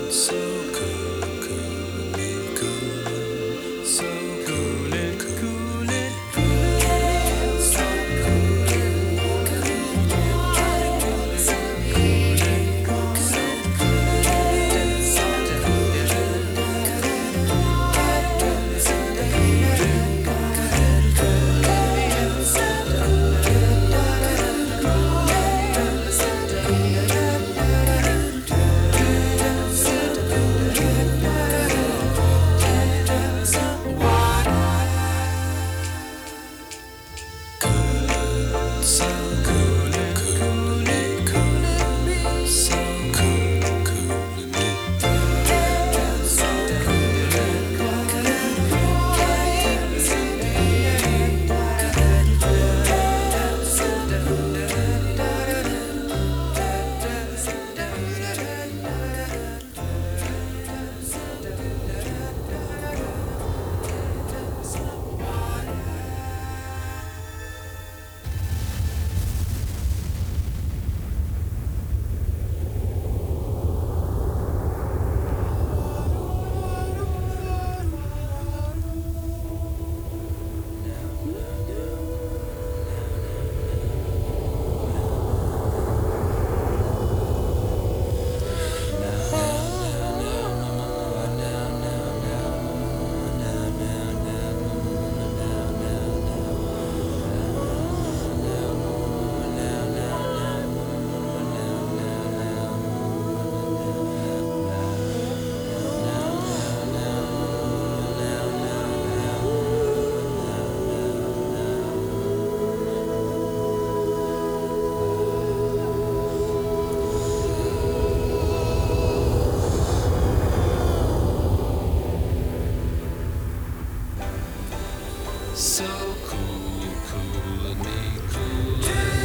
So cool, cool and me cool.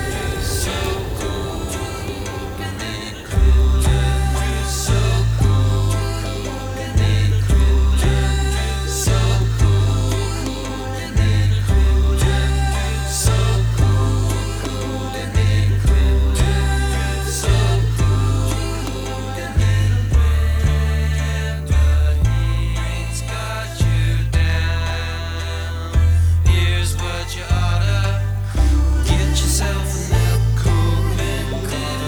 So cool, cool and me cool. So cool, cool and me cool. So cool, cool and me cool. So cool, cool and me cool. So cool, cool and me when the heat's got you down. Here's what you oughta get yourself a nap cool man.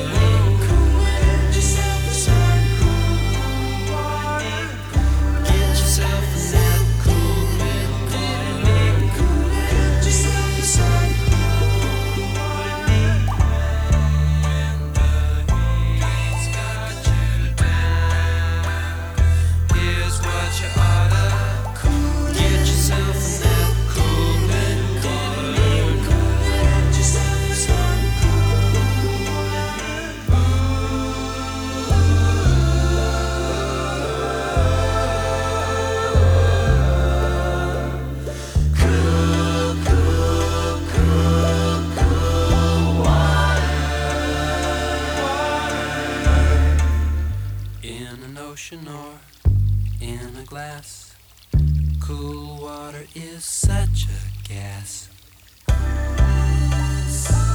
Get yourself some cool water. Get yourself a nap cool man. Get yourself some cool water. When the heat's got you down. Here's what you oughta get yourself a nap cool man. Get yourself some cool in an ocean or in a glass. Cool water is such a gas.